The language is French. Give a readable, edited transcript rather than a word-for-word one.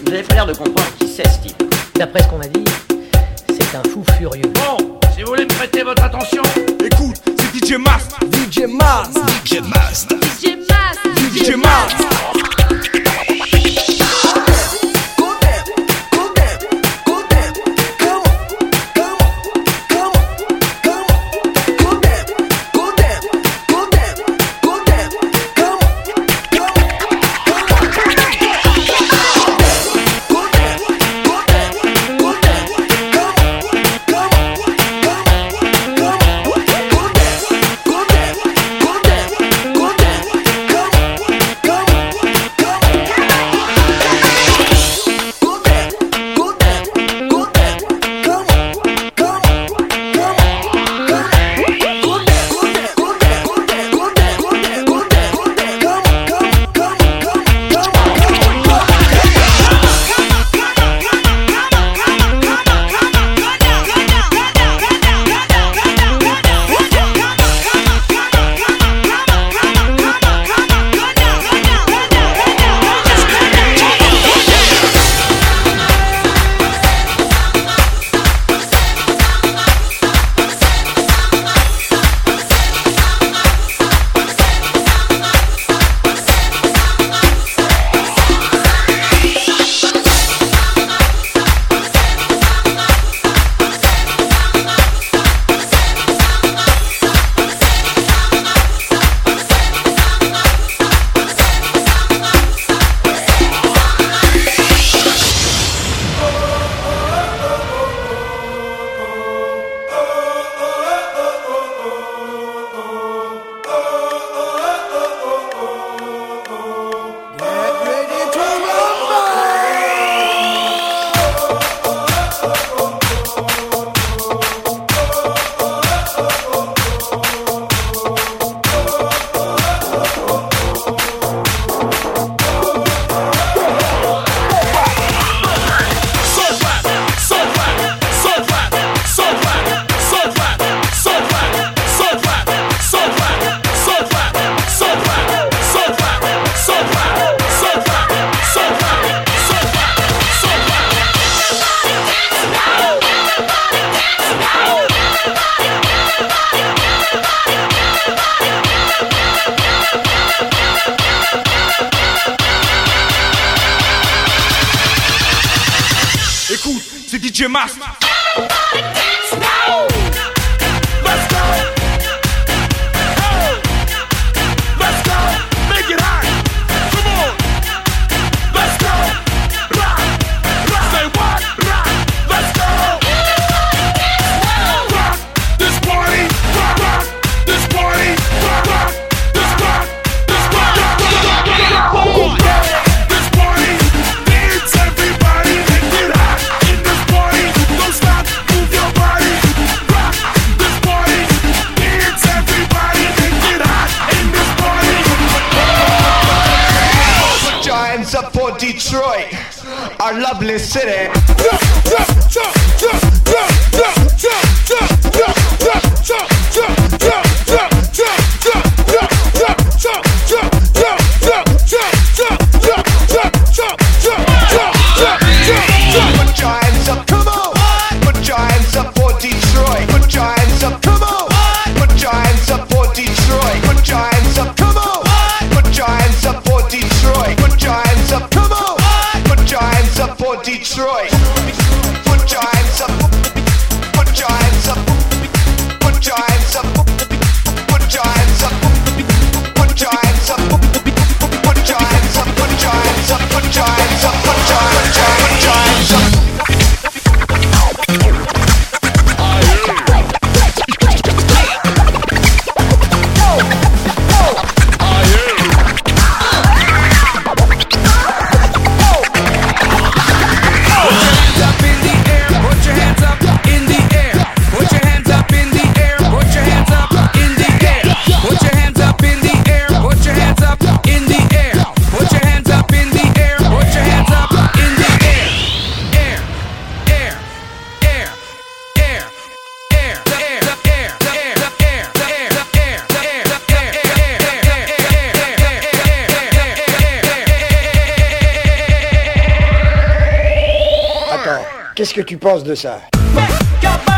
Vous avez pas l'air de comprendre qui c'est, ce type. D'après ce qu'on m'a dit, c'est un fou furieux. Bon, si vous voulez me prêter votre attention. Écoute, c'est DJ Mas. DJ Mas. DJ Mas. DJ Mas. DJ Mas. Écoute, c'est DJ Mas. Up for Detroit, our lovely city. Put your hands up, come on. Put your hands up for Detroit. Put your hands up, come on. Put your hands up for Detroit. Put your hands up, come on. Put your hands up for Detroit. Put your hands up, come on. Put your hands up for Detroit. Put your hands up. Put your hands up. Put your hands up. Put your hands up. Put your hands up. Put your hands up. Put your hands up. Put your hands up. Put your hands up. Put your Qu'est-ce que tu penses de ça? Make your